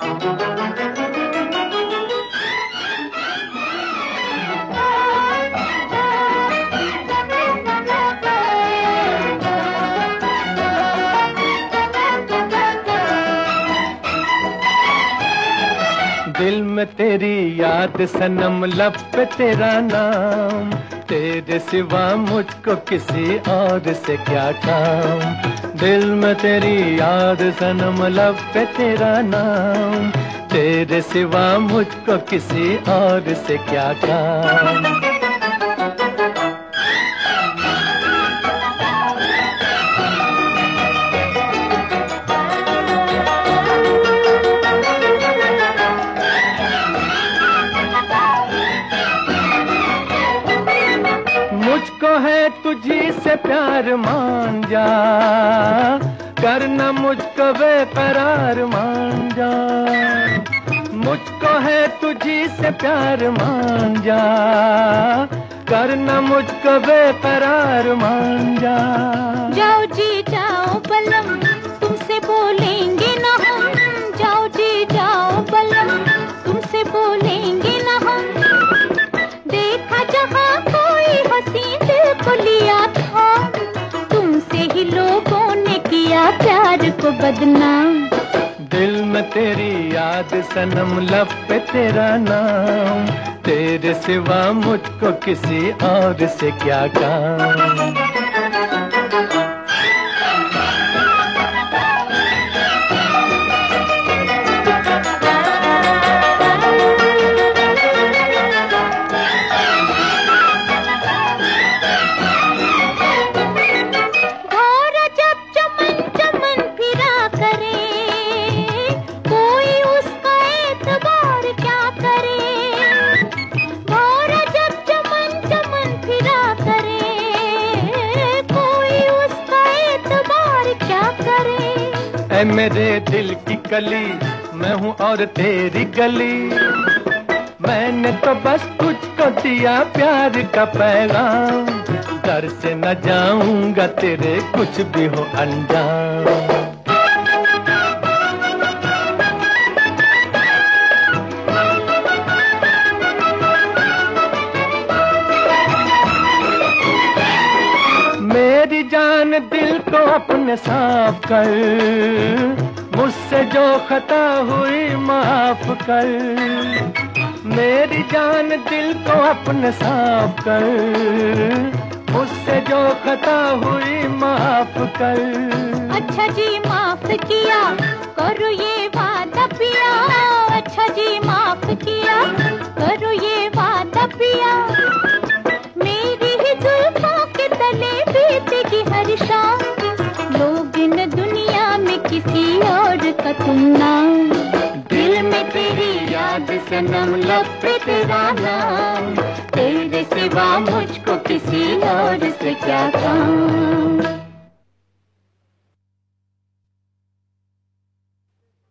दिल में तेरी याद सनम, लब पे तेरा नाम, तेरे सिवा मुझको किसी और से क्या काम। दिल में तेरी याद सनम, लब पे तेरा नाम, तेरे सिवा मुझको किसी और से क्या काम। मुझको है तुझी से प्यार, मान जा, करना मुझको बेकरार, मान जा। मुझको है तुझी से प्यार, मान जा, करना मुझको बेकरार, मान जा। जाओ जी जाओ बलम, तुमसे बोलेंगे ना हम, जाओ जी जाओ बलम, तुमसे बोलेंगे ना हम। देखा जहाँ कोई हंसी दिल को लिया था, तुमसे ही लोगों ने किया प्यार को बदनाम। दिल में तेरी याद सनम, लब पे तेरा नाम, तेरे सिवा मुझको किसी और से क्या काम। ऐ मेरे दिल की कली, मैं हूँ और तेरी गली, मैंने तो बस तुझको दिया प्यार का पैगाम। घर से न जाऊंगा तेरे कुछ भी हो अंजाम। मेरी जान दिल को अपने साफ कर, मुझसे जो खता हुई माफ कर। मेरी जान दिल को अपने साफ कर, मुझसे जो खता हुई माफ कर। अच्छा जी माफ किया, करो ये वादा पिया, अच्छा जी माफ किया, करो ये वादा पिया। मेरी ही जुल्फों के तले बीतेगी हर शाम, लोग इन दुनिया में किसी और का तुम नाम। दिल में तेरी याद सनम, लब पे तेरा नाम, तेरे सिवा मुझको किसी और से क्या काम।